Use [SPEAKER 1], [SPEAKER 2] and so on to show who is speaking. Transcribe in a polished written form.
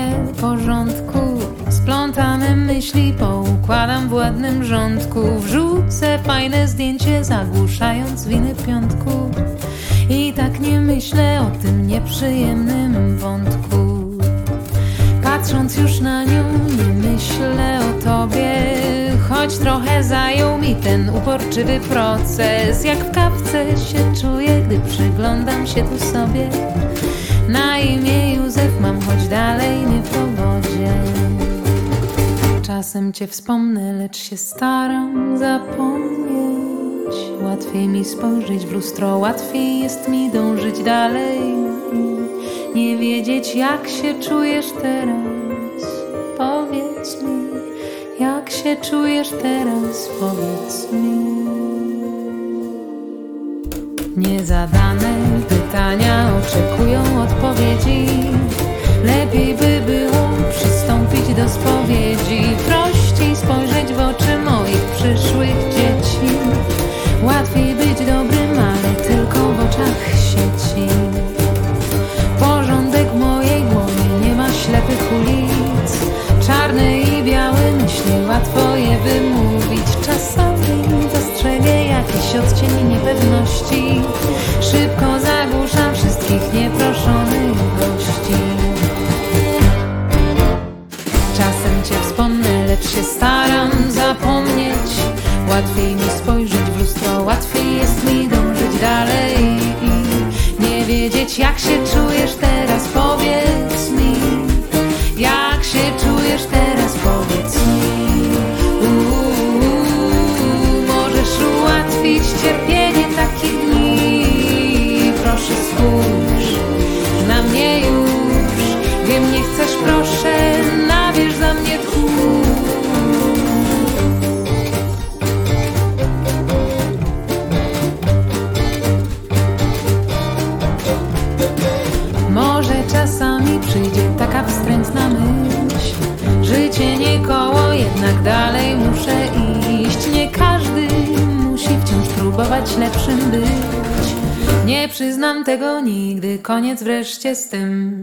[SPEAKER 1] trochę porządku. Splątane myśli poukładam w ładnym rządku. Wrzucę fajne zdjęcie, zagłuszając winy piątku. I tak nie myślę o tym nieprzyjemnym wątku. Patrząc już na nią, nie myślę o tobie. Choć trochę zajął mi ten uporczywy proces. Jak w kawce się czuję, gdy przyglądam się tu sobie. Na imię Józef mam, choć dalej nie w powodzie. Czasem cię wspomnę, lecz się staram zapomnieć. Łatwiej mi spojrzeć w lustro, łatwiej jest mi dążyć dalej. Nie wiedzieć, jak się czujesz teraz. Powiedz mi, jak się czujesz teraz, powiedz mi. Niezadane pytania oczekują odpowiedzi. Lepiej by było przystąpić do spowiedzi. Prościej spojrzeć w oczy moich przyszłych dzieci. Łatwiej być dobrym, ale tylko w oczach sieci. Porządek w mojej głowie, nie ma ślepych ulic. Czarne i białe myśli, łatwo je wymówić. Czasami dostrzegę jakiś odcień niepewności. Szybko zagłuszam wszystkich nieproszonych gości. Czasem cię wspomnę, lecz się staram zapomnieć. Łatwiej mi spojrzeć w lustro, łatwiej jest mi dążyć dalej. Nie wiedzieć, jak się czujesz teraz, powiedz mi. Jak się czujesz teraz, powiedz mi. Możesz ułatwić cierpienie takich dni. Proszę spójrz na mnie już. Wiem, nie chcesz, proszę, nabierz za mnie tchu. Może czasami przyjdzie taka wstrętna myśl. Życie nie koło, jednak dalej muszę iść. Nie każdy musi wciąż próbować lepszym być. Nie przyznam tego nigdy, koniec wreszcie z tym.